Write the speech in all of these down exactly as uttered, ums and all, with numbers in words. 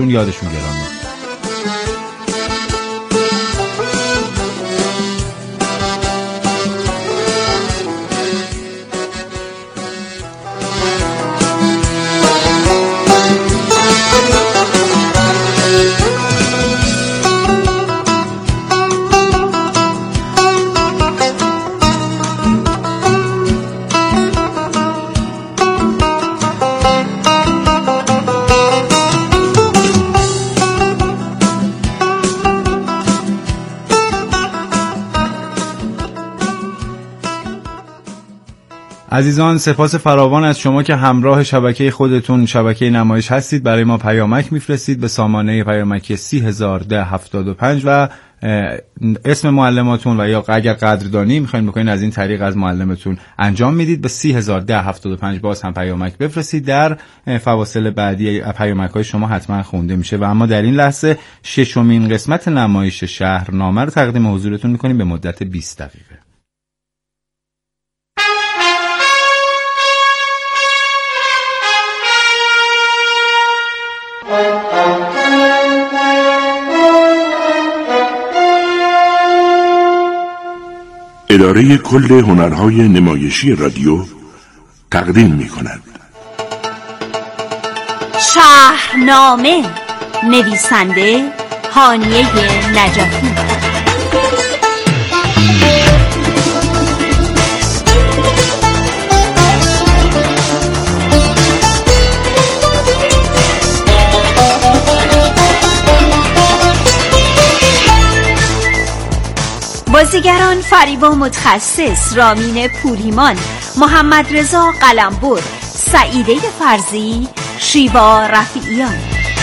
یادشون گرامی. عزیزان سپاس فراوان از شما که همراه شبکه خودتون شبکه نمایش هستید. برای ما پیامک میفرستید به سامانه پیامکی سی هزار ده هفتاد و پنج و اسم معلماتون و یا اگر قدردانی میخواین بکنین از این طریق از معلمتون انجام میدید. به سی هزار ده هفتاد و پنج باز هم پیامک بفرستید. در فواصل بعدی پیامک های شما حتما خونده میشه. و اما در این لحظه ششمین قسمت نمایش شهرنامه رو تقدیم حضورتون میکنیم به مدت بیست دقیقه. اداره کل هنرهای نمایشی رادیو تقدیم می کند شهرنامه، نویسنده هانیه نجفی. بازیگران: فریبا متخصص، رامین پوریمان، محمد رضا قلمبر، سعیده فرزی، شیوا رفیعیان.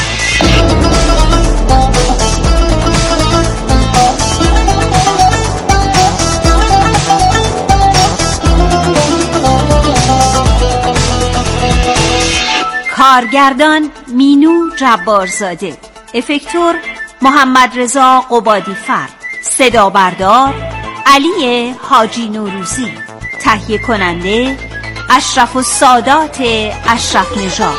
کارگردان: مینو جبارزاده، افکتور: محمد رضا قبادی فر، صدا بردار: علی حاجی نوروزی، تهیه کننده: اشرف السادات اشرف نژاد.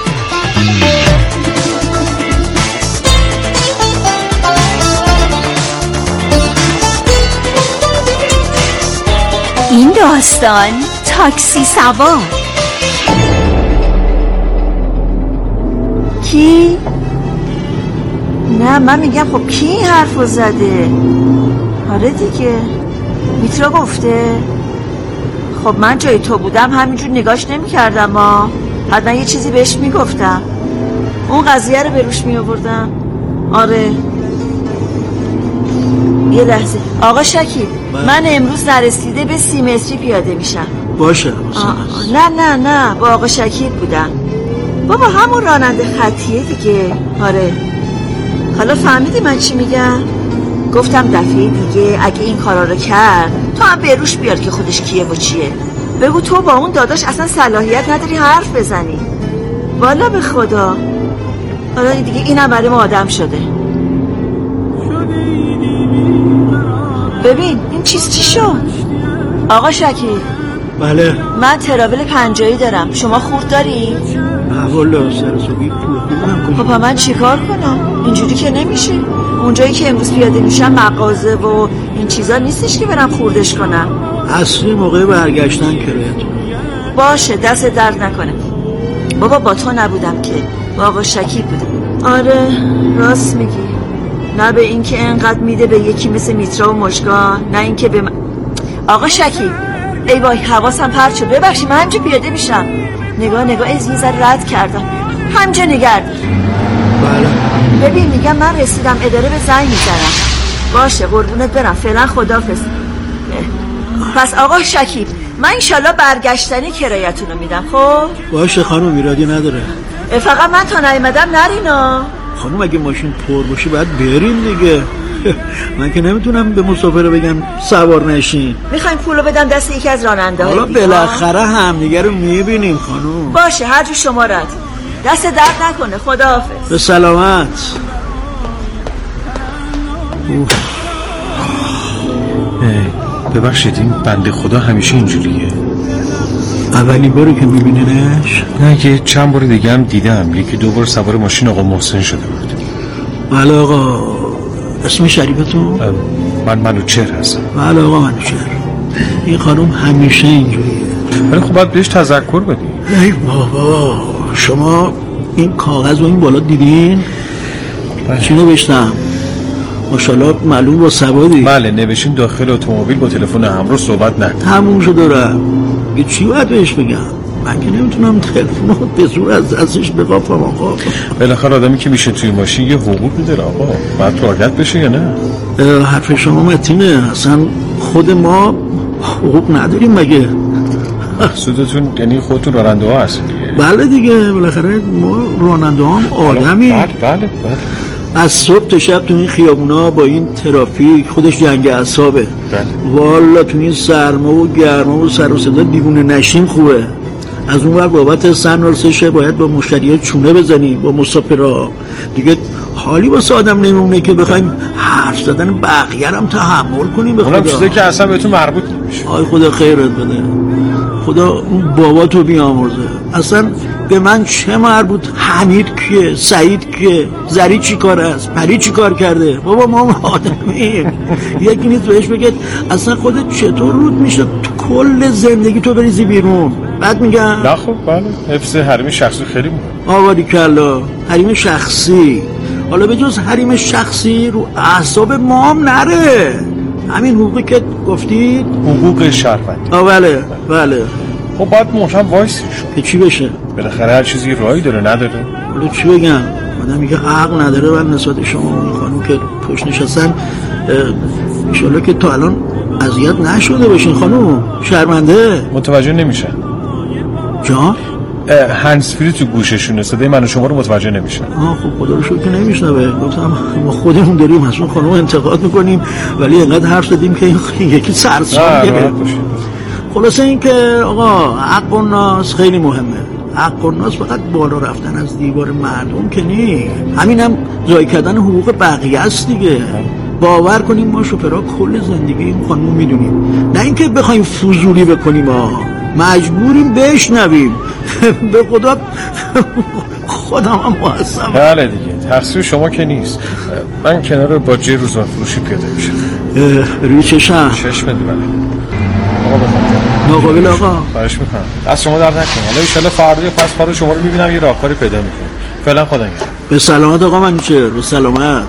این داستان تاکسی سوار. کی؟ نه من میگم خب کی این حرفو زده؟ آره دیگه میترا گفته. خب من جای تو بودم همینجور نگاش نمیکردم ها، حتما یه چیزی بهش میگفتم، اون قضیه رو به روش میآوردم. آره یه لحظه آقا شکیب، من امروز نرسیده به سی متری پیاده میشم. باشه. نه نه نه با آقا شکیب بودم بابا، همون راننده خطیه دیگه. آره حالا فهمیدی من چی میگم؟ گفتم دفعه دیگه اگه این کارا رو کرد تو هم به روش بیار که خودش کیه و چیه. بگو تو با اون داداش اصلا صلاحیت نداری حرف بزنی. والا به خدا. حالا دیگه اینم برای ما آدم شده. ببین این چیز چی شد؟ آقا شکیب. بله. من ترابل پنجایی دارم، شما خورد داری؟ نه والا سرسوبی پول خب من چیکار کنم؟ اینجوری که نمیشه. اونجایی که امروز پیاده میشم مغازه و این چیزا نیستش که برم خوردش کنم. اصلی موقع برگشتن کرایه‌تون. باشه دست درد نکنه. بابا با تو نبودم که، با آقا شکیب بودم. آره راست میگی. نه به این که انقدر میده به یکی مثل میترا و مشگان، نه این که به من... آقا شکیب ای وای حواسم پرت شد، ببخشید من همینجا پیاده میشم. نگاه نگاه از یه ذره رد کردم، همینجا نگرد. بله. ببین میگم من رسیدم اداره به زنگ میزنم. باشه قربونت برم، فعلا خداحافظ. پس آقا شکیب من انشالله برگشتنی کرایتونو میدم. خب باشه خانم ایرادی نداره. فقط من تا نیومدم نرینا. خانم اگه ماشین پر باشه باید بریم دیگه. من که نمیتونم به مسافر بگم سوار نشین. میخوایم پولو بدم دست یکی از راننده های. حالا بالاخره همدیگه رو میبینیم خانم. باشه هر جو شما رد. دست درد نکنه، خداحافظ. به سلامت. ببخشید این بنده خدا همیشه اینجوریه؟ اولین باری که میبینینش؟ نه یه چند بار دیگه هم دیدم، یکی دو بار سوار ماشین آقا محسن شده بود. بله آقا. اسم شریفتون؟ من منوچهر هستم. بله آقا منوچهر. این خانم همیشه اینجوریه. ولی خب باید بهش تذکر بدی. ای بابا شما این کاغذ و این بالا دیدین؟ چی نوشتم؟ ماشاءالله معلوم با سوادی. بله نوشتیم داخل اتومبیل با تلفن همراه صحبت نکن. تموم شد دارم. یه چی باید بهش بگم؟ من که نمیتونم تلفن رو به زور از دستش بقاپم آقا. بالاخره آدمی که میشه توی ماشین یه حقوقی داره آقا. باید تارگت بشه یا نه؟ حرف شما متینه. اصلا خود ما حقوق نداریم مگه؟ سودتون یعنی خودتون راننده ها هستید دیگه؟ بله دیگه بالاخره ما راننده هم آدمی. بله بله بله. از صبح تا شب تو این خیابونا با این ترافیک خودش جنگ اعصابه. بله. والا تو این سرما و گرما و سر و صدا دیوونه نشیم خوبه. از اون وقت بابت سن‌ورسشه باید با مشتری‌ها چونه بزنی، با مسافرها دیگه حالی واسه آدم نمیمونه که بخوایم حرف زدن بقیه هم تحمل کنیم. به خدا اونم چیزی که اصلا بهتون مربوط نمیشه. آی خدا خیرت بده. خدا اون بابا تو بیامرزه. اصلا به من چه مربوط؟ حمید کیه؟ سعید کیه؟ زری چی کار است؟ پری چی کار کرده؟ بابا ما آدمیم. یکی نیست بهش بگه اصلا خودت چطور رود میشه تو کل زندگی تو بریزی بیرون؟ بعد میگم نه خب بله حفظ حریم شخصی خیلی مهمه. آواری کلا حریم شخصی. حالا به جز حریم شخصی رو اعصاب ما هم نره. همین حقوقی که گفتید حقوق شهروندی. آه بله بله. خب باید محکم وایسی شد که چی بشه؟ بالاخره هر چیزی راهی داره نداره. حالا چی بگم؟ آدم میگه عقل نداره. من نسبت شما اون خانم که پشت نشستن انشالله که تا الان اذیت نشده باشین خانم. شرمنده متوجه نمیشن. جا؟ هندز فری تو گوششونه صدای من و شما رو متوجه نمیشن. آه خب خدا رو شکر که نمیشنوه. گفتم ما خودمون داریم از اون خانم انتقاد میکنیم ولی اینقدر حرف زدیم که یکی سرسام گرفت. خلاصه این که آقا حق الناس خیلی مهمه. حق الناس فقط بالا رفتن از دیوار مردم که نی. همینم ضایع کردن حقوق بقیه است دیگه. باور کنیم ما شوفرها کل زندگی این خانم میدونیم، نه اینکه بخوایم فضولی بکنیم. آه مجبوریم بشنویم. به خدا خودم هم محسم. بله دیگه تقصیر شما که نیست. من کنار باجه روزنامه فروشی پیاده میشم. روی چشم چشم بده. بله آقا بفرمایید. ناقابل آقا خواهش میکنم از شما در نکنم. حالا ان شاءالله فردا پس فردا شما رو میبینم یه راهکاری پیدا میکنم. فعلا خدا نگهدار. به سلامت آقا منوچهر. به سلامت.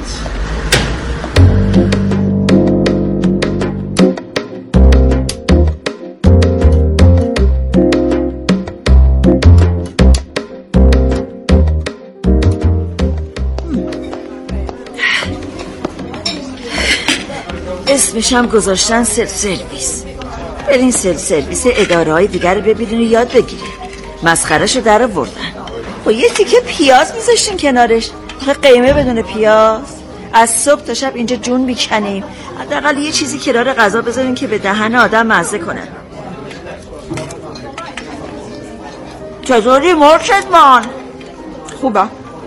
اسمشم گذاشتن سلف سرویس. برین سلف سرویس اداره های دیگر رو ببینین و یاد بگیرین. مسخرهشو در آوردن. با یه تیکه پیاز میذاشتین کنارش. آخه قیمه بدون پیاز از صبح تا شب اینجا جون میکنیم. حداقل یه چیزی کنار غذا بذارین که به دهن آدم مزه کنن. چطوری مرشدمان؟ خوبه.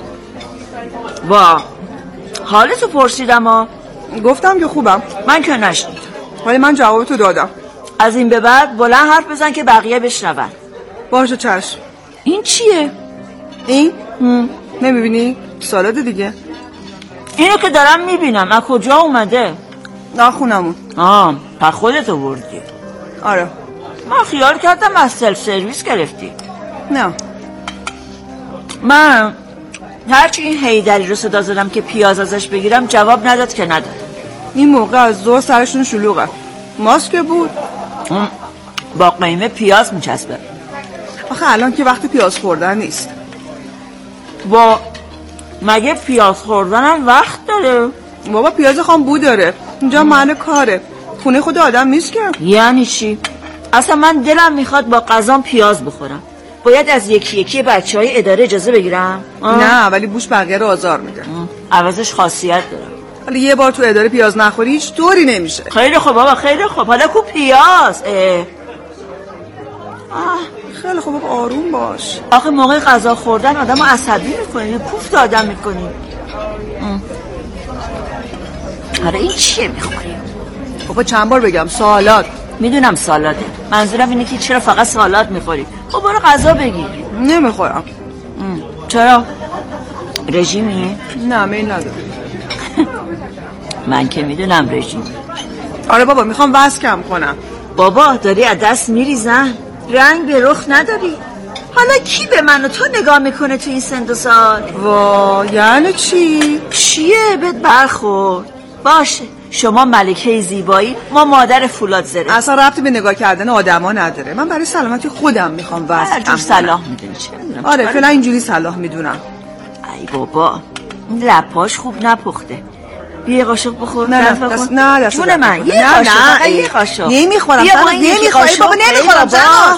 وا حالتو پرسیدم ها. گفتم که خوبم. من که نشنیدم. ولی من جوابتو دادم. از این به بعد بلند حرف بزن که بقیه بشنون. باشه چشم. این چیه؟ این؟ نمیبینی؟ سالاد دیگه. اینو که دارم میبینم. از کجا اومده؟ نه خونمون. آه پس خودت آوردی؟ آره. من خیال کردم از سلف سرویس گرفتی. نه من هرچی این هیدری رو صدا زدم که پیاز ازش بگیرم جواب نداد که نداد. این موقع از ظهر سرشون شلوغه. ماسک بود با قیمه پیاز میچسبه. آخه الان که وقت پیاز خوردن نیست. با مگه پیاز خوردنم وقت داره؟ بابا پیاز خام بو داره. اینجا محل کاره. خونه خود آدم نیست که. یعنی چی؟ اصلا من دلم میخواد با غذام پیاز بخورم. باید از یکی یکی بچه های اداره اجازه بگیرم؟ آه؟ نه ولی بوش بقیه رو آزار میده. عوضش خاصیت داره. ولی یه بار تو اداره پیاز نخوری هیچ طوری نمیشه. خیلی خوب بابا خیلی خوب. حالا کو پیاز؟ اه. آه خیلی خوب بابا آروم باش. آخه موقع غذا خوردن آدم رو عصبی میکنی. کوفت آدم میکنی. آره این چیه میخوری؟ بابا چند بار بگم سالاد. میدونم سالاده. منظورم اینه که چرا فقط سالاد میخوری؟ خب برو غذا بگیر. نمیخورم. چرا؟ رژیمی؟ نه میل نداره. من که میدونم رژیم. آره بابا میخوام وزن کم کنم. بابا داری از دست میریزن، رنگ به رخ نداری. حالا کی به من و تو نگاه میکنه تو این سن و سال؟ وا یعنی چی؟ چیه بهت برخورد؟ باشه شما ملکه زیبایی، ما مادر فولاد زره. اصلا ربطی به نگاه کردن آدما نداره. من برای سلامتی خودم میخوام وزن کم کنم. صلاح میدونی چه؟ آره فعلا اینجوری صلاح میدونم. ای بابا این لپاش خوب نپخته. بیا قاشق بخور. نه دست نه دست جون من یه قاشق فقط یه قاشق نمیخورم. نمیخوای بابا نمیخورم جناز.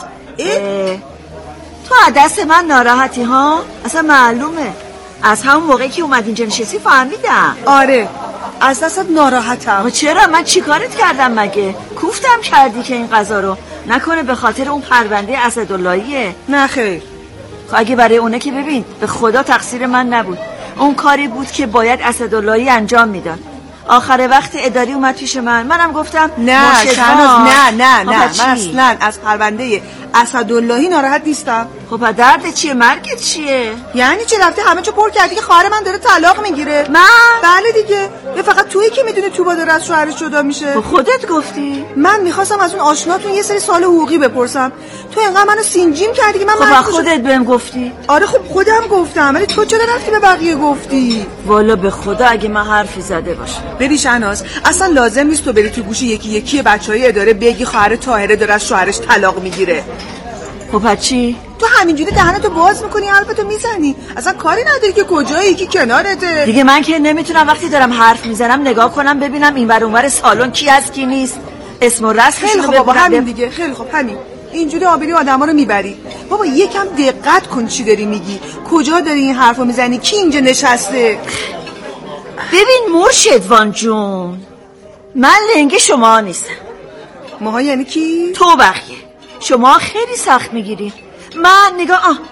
تو از دست من ناراحتی ها؟ اصلا معلومه از همون موقعی که اومد اینجا نشستی فهمیدم. آره از دستت ناراحتم. چرا؟ من چیکارت کردم مگه؟ کوفتم کردی که این غذا رو نکنه به خاطر اون پرونده اسداللهیه؟ نه خیر. اگه برای اونه که ببین به خدا تقصیر من نبود، اون کاری بود که باید اسداللهی انجام میداد. آخر وقت اداری اومد پیش من، منم گفتم نه شناز نه نه نه من چی؟ اصلا از پرونده اسداللهی ناراحت نیستم. خب درد چیه؟ مرگت چیه؟ یعنی چه رفته همه چه پر کردی که خواهر من داره طلاق میگیره؟ من؟ بله دیگه. یا فقط تویی که میدونی توبا داره از شوهرش جدا میشه؟ خب خودت گفتی. من میخواستم از اون آشناتون یه سری سوال حقوقی بپرسم، تو اینقدر منو سینجیم کردی که من خب خودت بهم گفتی. آره خب خودم گفتم، ولی تو چرا رفتی به بقیه گفتی؟ والا به خدا اگه من حرفی زده باشم. ببین شناز اصلا لازم نیست تو بری تو گوش یکی یکی بچهای اداره بگی خواهر طاهره داره از شوهرش طلاق میگیره. خب چی؟ تو همینجوری دهنتو باز میکنی حرفتو میزنی، اصلا کاری نداری که کجایی یکی کنارته. دیگه من که نمیتونم وقتی دارم حرف میزنم نگاه کنم ببینم اینور اونور سالن کی هست کی نیست، اسم و رسمش خیلی رو خب بابا همین بب... دیگه. خیلی خب همین اینجوری آبری آدما رو میبری. بابا یکم دقت کن چی داری میگی، کجا داری این حرفو میزنی، کی اینجا نشسته. ببین مرشدوان جون من لنگه شما نیستم. ماها یعنی کی؟ تو بقیه شما خیلی سخت میگیری. من نگاه آه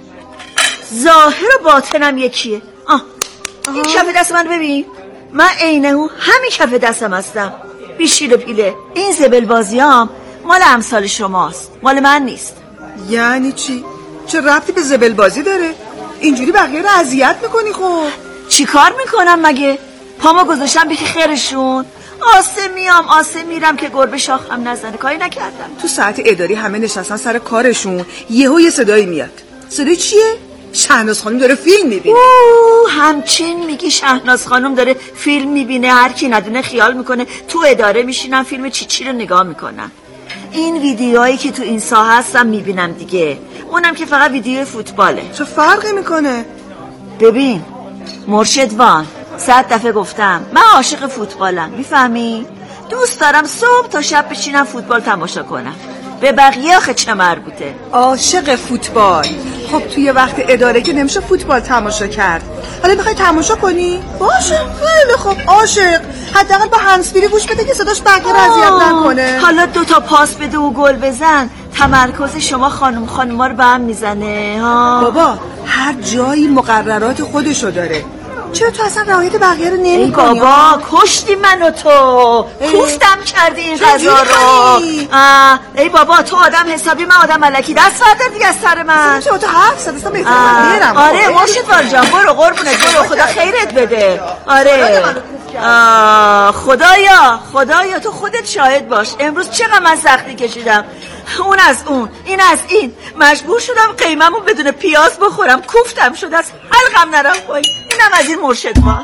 ظاهر و باطنم یکیه. آه, آه. این کف دست من ببین، من عینه همین کف دستم هستم، بیشیل و پیله. این زبل بازیام مال امثال شماست، مال من نیست. یعنی چی؟ چه ربطی به زبل بازی داره؟ اینجوری بقیه رو اذیت میکنی. خب چی کار میکنم مگه؟ پامو گذاشتم بیخی خیرشون، آسه میام آسه میرم که گربه شاخم نزنه. کاری نکردم. تو ساعت اداری همه نشستن سر کارشون، یهو یه صدایی میاد. صدای چیه؟ شهناز خانم داره فیلم میبینه. اوه همچین میگی شهناز خانم داره فیلم میبینه؟ هر کی ندونه خیال میکنه تو اداره میشینم فیلم چی چی رو نگاه میکنم. این ویدیوهایی که تو این ساحه هستم میبینم دیگه، اونم که فقط ویدیو فوتباله. چه فرقی میکنه؟ ببین مرشدوان صد دفعه گفتم من عاشق فوتبالم، میفهمی؟ دوست دارم صبح تا شب بشینم فوتبال تماشا کنم. به بقیه آخه چه مربوطه؟ عاشق فوتبال. خب توی وقت اداره که نمیشه فوتبال تماشا کرد. حالا میخوای تماشا کنی؟ باشه خیلی خوب عاشق. حداقل با هندزفری گوش بده که صداش بقیه رو اذیت نکنه. حالا دو تا پاس بده و گل بزن. تمرکز شما خانم خانوما رو به هم میزنه ها. بابا هر جایی مقررات خودشو داره، چرا تو اصلا رعایت بقیه رو نمی کنی؟ ای بابا کشتی منو تو، کوفتم کردی این غذا رو. ای بابا تو آدم حسابی، من آدم ملکی، دست بردار دیگه از سر من. چرا تو حرف زد اصلا بهتر من میرم. آره مرشدوان جان برو قربونت برو، خدا خیرت بده. آره خدایا خدایا تو خودت شاهد باش امروز چقدر من سختی کشیدم، اون از اون این از این، مجبور شدم قیممو بدون پیاز بخورم، کوفتم شد از حلقم نرم پایین. اینم از این مرشدوان.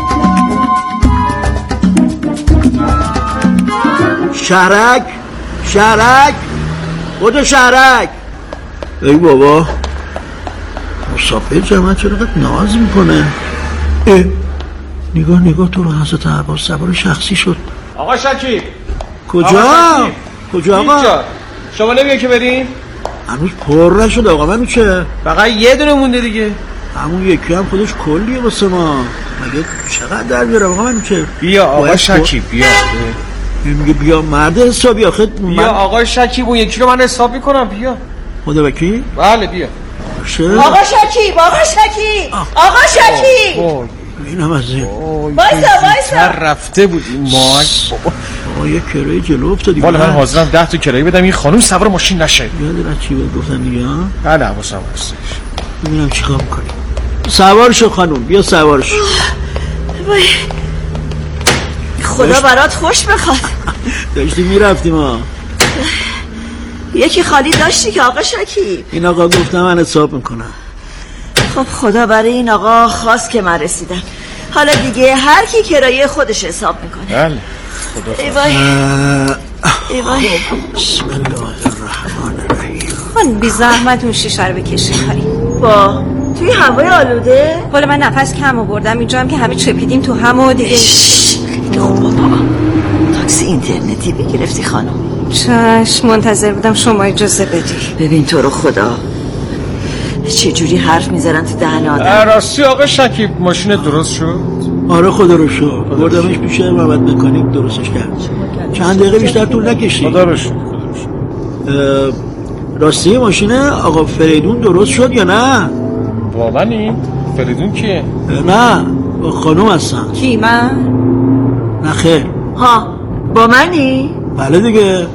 شهرک شهرک خود شهرک. ای بابا مسافر جمعت چرا قد ناز میکنه؟ اه نگاه نگاه تو رو حضرت عباس سوار شخصی شد. آقا شکیب کجا؟ کجا آقا؟ شما نمیگه که بریم؟ هنوز پر نشد آقا. من چه؟ فقط یه دونه مونده دیگه. همون یکی هم خودش کلیه واسه ما. مگه چقدر در بیارم آقا؟ من چه؟ بیا آقا شکیب بیا. میگه بیا مرد حسابی آخه. بیا من... آقا شکیب اون یکی رو من حساب میکنم. بیا خدا وکیل. بله بیا. آقا شکیب آقا شکیب آقا شکیب این هم از این بایسا بایسا رفته بود این ماک. آقا یه کرایه جلو افتادی. والا من حاضرم ده تا کرایه بدم این خانم سوار ماشین نشه. یاد را چی بود گفتن دیگه ها؟ بله حواسم هستش. ببینم چیکار میکنی. سوار شو خانوم، بیا سوار شو. وای خدا برات خوش بخواد. داشتی میرفتیم ها. یکی خالی داشتی که آقا شکیب؟ این آقا گفتم من حساب میکنم. خب خدا برای این آقا خواست که من رسیدم. حالا دیگه هر کی کرایه خودش حساب میکنه. بله خدا ای وای ای وای. بسم الله الرحمن الرحیم. من بی زحمت اون شیشه رو بکشی کاری. با توی هوای آلوده؟ حالا من نفس کم آوردم اینجا هم که همه چپیدیم تو هم و دیگه. خب بابا تاکسی اینترنتی بگرفتی خانم؟ چشم منتظر بودم شما اجازه بدی. ببین تو رو خدا چه جوری حرف میذارن تو دهن آدم. راستی آقا شکیب ماشین درست شد؟ آره خدا رو شکر بردمش پیش محمد مکانیک درستش کرد. چند دقیقه بیشتر طول نکشید. خدا رو شکر. راستی ماشین آقا فریدون درست شد یا نه؟ با منی؟ فریدون کیه؟ نه با خانوم هستم. کی من؟ نه خیر. ها با منی؟ بله دیگه.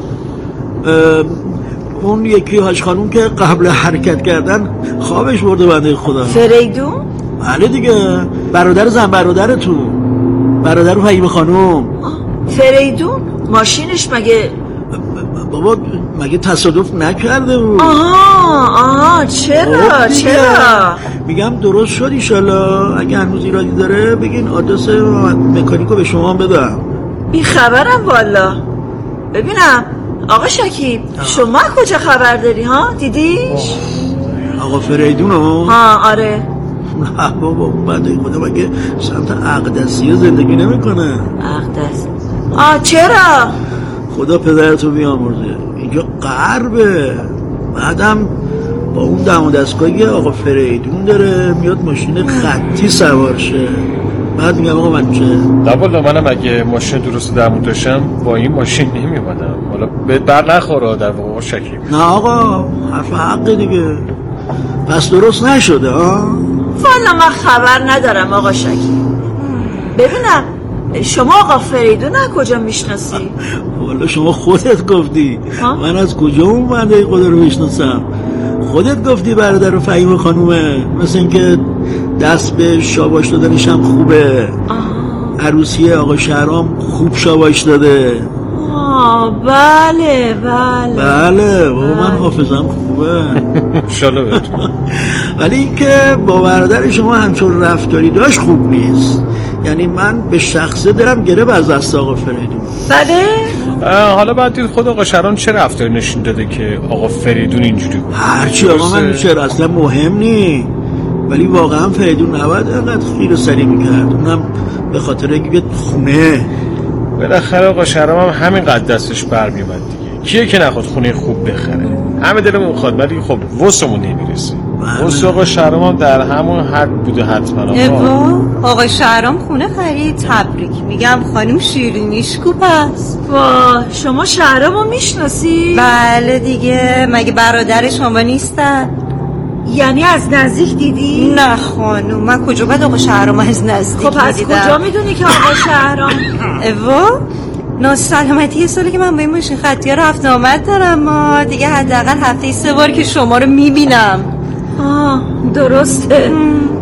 اون یکی هاش خانوم که قبل حرکت کردن خوابش برده بنده خدا. فریدون؟ بله دیگه برادر زن برادرتون، برادر فهیم خانوم. فریدون؟ ماشینش مگه بابا مگه تصادف نکرده بود؟ آها آها چرا چرا؟ میگم درست شد ایشالله. اگه هنوز ایرادی داره بگین آدرس مکانیکو به شما بدم. بی خبرم والا. ببینم آقا شکیب شما کجا خبر داری ها؟ دیدیش؟ آقا فریدونو؟ ها آره. نه بابا بعد خدا مگه سمت اقدسیه زندگی نمیکنه. اقدس؟ آه چرا؟ خدا پدرتو بیامرزه اینجا غربه. بعدم با اون دم و دستگاهی آقا فریدون داره میاد ماشین خطی سوار شه. بعد میگم آقا من چه؟ نه والا منم اگه ماشین درست دمون داشتم با این ماشین نمیومدم. حالا به بر نخوره در واقع شکیب. نه آقا حرف حق دیگه. پس درست نشده ها؟ والا من خبر ندارم آقا شکیب. ببینم شما آقا فریدون از کجا میشناسی؟ والا شما خودت گفتی. من از کجا اون بنده خدا رو میشناسم؟ خودت گفتی برادر فهیم خانومه. مثل اینکه دست به شاباش دادنش هم خوبه. عروسی آقا شهرام خوب شاباش داده. آه بله بله بله بابا من حافظم خوبه. انشالله بهتون. ولی اینکه با برادر شما همچون رفتاری داشت خوب نیست. یعنی من به شخصه دلم گره از دست آقا فریدون. بله حالا بعد دید خود آقا شهرام چه رفتاری نشون داده که آقا فریدون اینجوری بود؟ هرچی آقا من چرا اصلا مهم نی. ولی واقعا فریدون نباید اینقدر خیر و سری میکرد. اونم به خاطر اینکه خونه. بالاخره آقا شهرام هم همین قد دستش برمیومد دیگه. کیه که نخواد خونه خوب بخره؟ همه دلمون میخواد ولی خب وسمون نمیرسه. واسه آقا شهرام هم در همون حد بوده حتما. آقا آقا شهرام خونه خرید. تبریک میگم خانم شیرینیش کو پس. وا شما شهرامو میشناسی؟ بله دیگه مگه برادر شما نیستن؟ یعنی از نزدیک دیدی؟ نه خانم من کجا باید آقا شهرام از نزدیک خب از دیدم. کجا میدونی که آقا شهرام؟ وا ناسلامتی یه ساله که من با این ماشین خطی ها رفت آمد دارم. ما دیگه حداقل هفته سه بار که شما رو میبینم. آه درسته.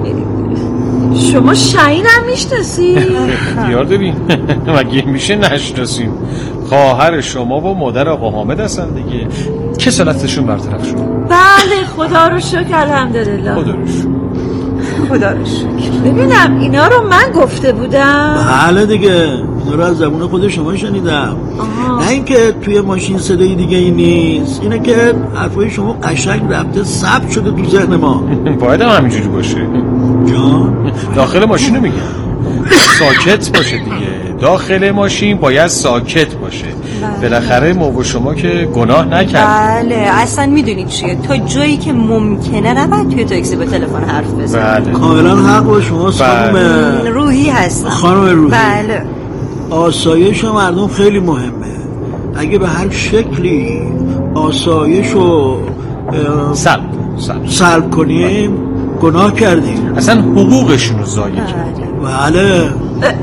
شما شاهین هم میشناسی؟ یار داریم مگه میشه نشناسیم؟ خواهر شما و مادر آقا حامد هستن دیگه. کسالتشون برطرف شد. بله خدا رو شکر الحمدلله. خدا رو شکر. خدا رو شکر. ببینم اینا رو من گفته بودم. بله دیگه اینا رو از زبون خود شما شنیدم. آها. نه اینکه توی ماشین صدای دیگه ای نیست. اینه که حرفای شما قشنگ رفته ثبت شده تو ذهن ما. باید هم همینجوری باشه جان. داخل ماشین رو میگم ساکت باشه دیگه. داخل ماشین باید ساکت باشه. بالاخره ما و شما که گناه نکردیم. بله اصلا میدونید چیه تا جایی که ممکنه نباید توی تاکسی به تلفن حرف بزنید. بله کاملا حق با شماست خانم روحی هستم. خانم روحی بله آسایش مردم خیلی مهمه. اگه به هر شکلی آسایش رو سلب سلب سلب کنیم گناه کردیم. اصلا حقوقشون رو ضایع کردیم. بله.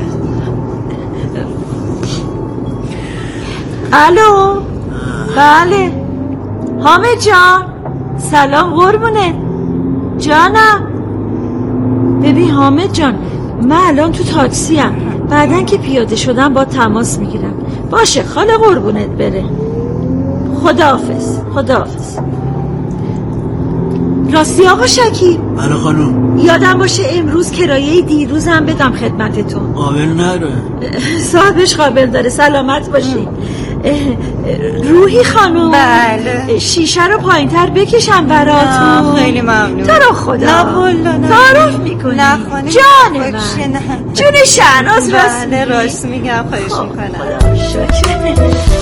الو بله حامد جان سلام قربونه جانم. ببین حامد جان، من الان تو تاکسی ام، بعدن که پیاده شدم با تماس میگیرم. باشه خاله قربونت بره. خداحافظ. خداحافظ. راستی آقا شکیب؟ بله خانم. یادم باشه امروز کرایه دیروزم بدم خدمتتون. قابل نره. صاحبش قابل داره. سلامت باشی. روحی خانم. بله. شیشه رو پایین تر بکشم براتون. خیلی ممنون. تو رو خدا. نه والله نه. تعارف میکنی. نه خانم. جان من. جون شهناز راست بله راست میگم. خواهش میکنم. خدا شکر.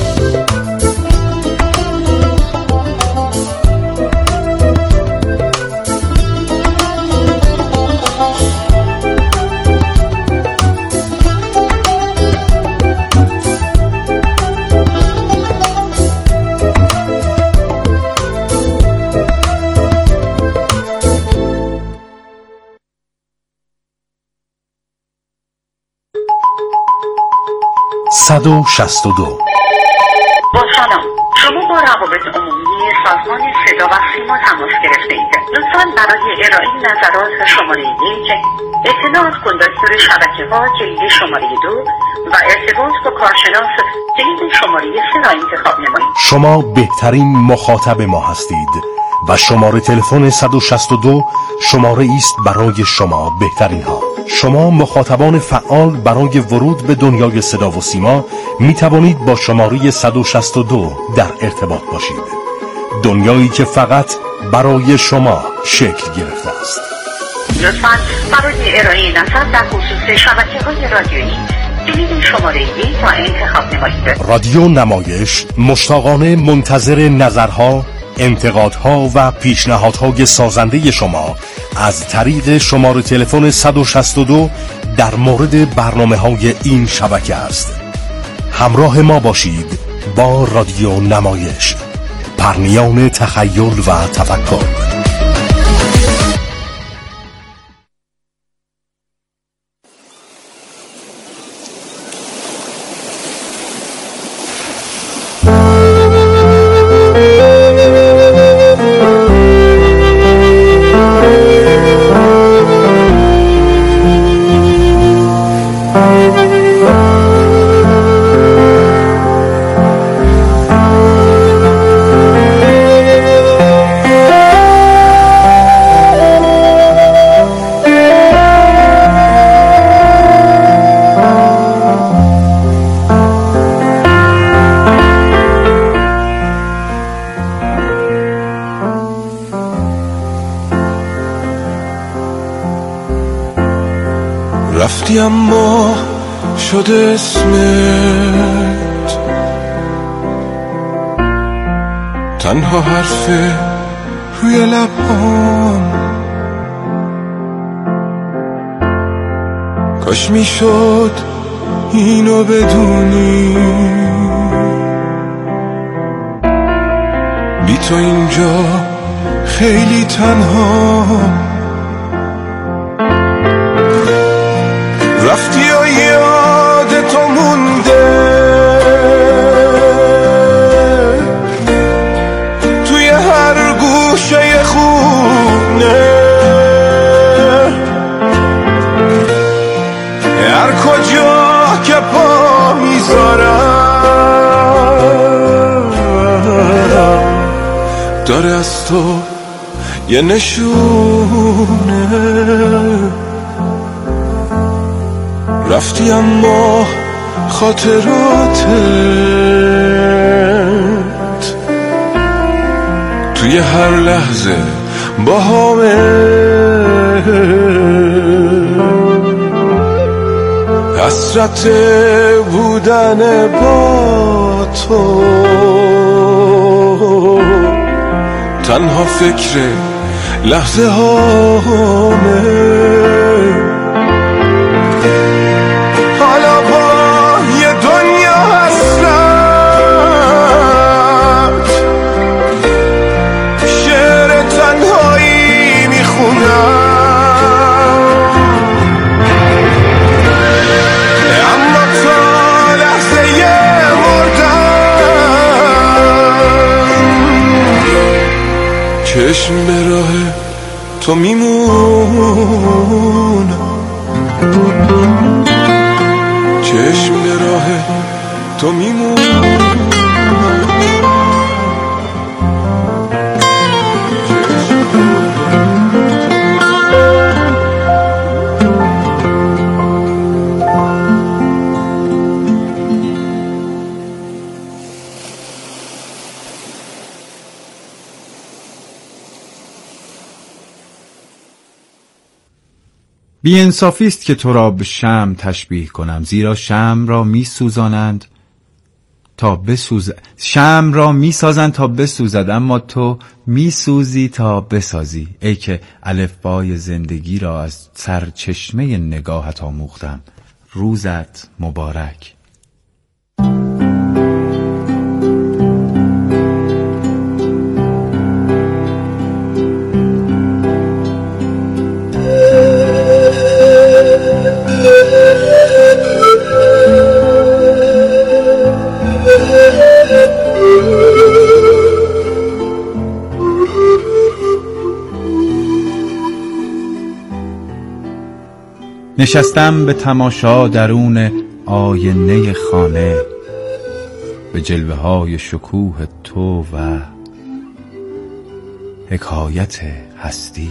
صد و شصت و دو. با سلام، شما با روابط عمومی سازمان صدا و سیما تماس گرفته اید. لطفاً برای ارائه نظرات شماره یک، اطلاعات کندکتور شبکه ها جلد شماره دو و ارتباط با کارشناس جلد شماره سه را انتخاب نمایید. شما بهترین مخاطب ما هستید و شماره تلفن صد و شصت و دو شماره است برای شما بهترین ها. شما مخاطبان فعال برای ورود به دنیای صدا و سیما می توانید با شماره صد و شصت و دو در ارتباط باشید. دنیایی که فقط برای شما شکل گرفته است. لطفاً برای ارائه نظر در خصوص شبکه‌های رادیویی جلد شماره یک را انتخاب نمایید. رادیو نمایش مشتاقانه منتظر نظرها، انتقادها و پیشنهادهای سازنده شما از طریق شماره تلفن صد و شصت و دو در مورد برنامه‌های این شبکه است. همراه ما باشید با رادیو نمایش، پرنیان تخیل و تفکر. رفتی اما شد اسمت تنها حرف روی لبام. کاش میشد اینو بدونی، بی تو اینجا خیلی تنها. رفتی و یاد تو مونده توی هر گوشه خونه، هر کجا که پا میذارم داره از تو یه نشونه. رفتی اما خاطراتت توی هر لحظه با همه، حسرت بودن با تو تنها فکر لحظه هامه. چشم به راه تو میمونه. تو میمون. بی‌انصافی است که تو را به شمع تشبیه کنم، زیرا شمع را می سوزانند تا بسوز شمع را می سازند تا بسوزد، اما تو می سوزی تا بسازی. ای که الفبای زندگی را از سرچشمه نگاهت آموختم، روزت مبارک. نشستم به تماشا درون آینه خانه، به جلوه های شکوه تو و حکایت هستی.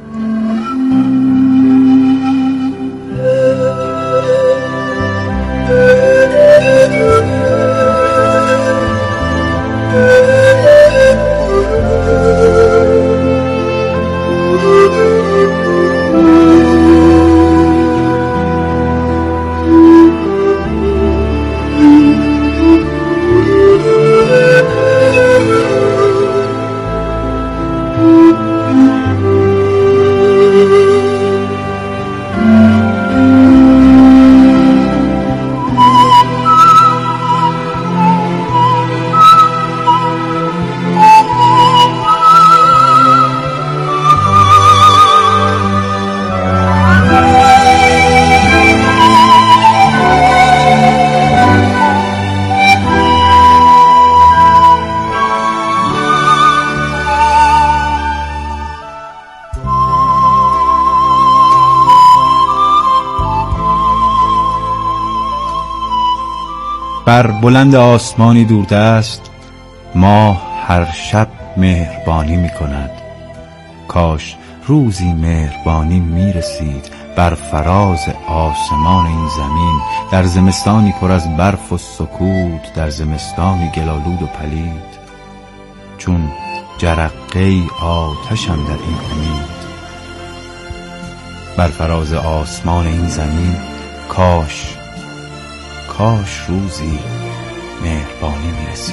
بر بلند آسمانی دوردست ماه هر شب مهربانی می کند. کاش روزی مهربانی می رسید بر فراز آسمان این زمین، در زمستانی پر از برف و سکوت، در زمستانی گلالود و پلید. چون جرقه آتشم در این امید، بر فراز آسمان این زمین. کاش کاش روزی مهربانی میرسید.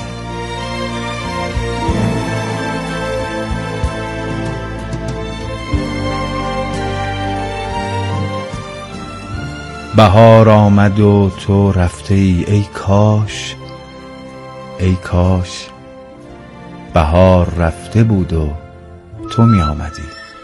بهار آمد و تو رفته ای، ای کاش ای کاش بهار رفته بود و تو می آمدی.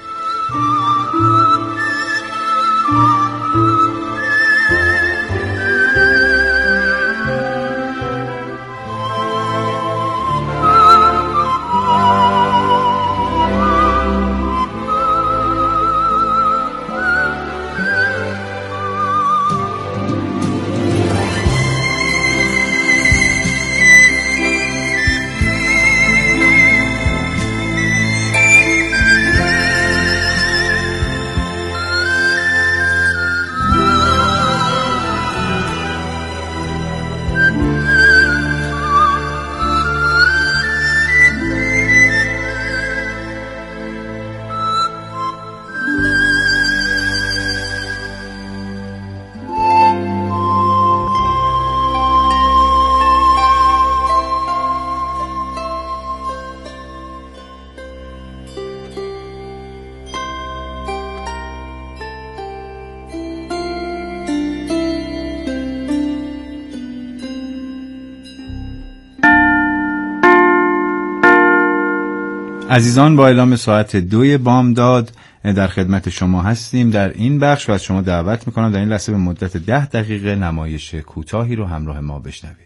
عزیزان، با اعلام ساعت دوی بامداد در خدمت شما هستیم در این بخش و از شما دعوت میکنم در این لحظه به مدت ده دقیقه نمایش کوتاهی رو همراه ما بشنوید.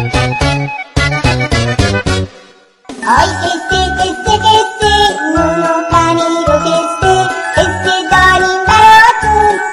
آی قصه قصه قصه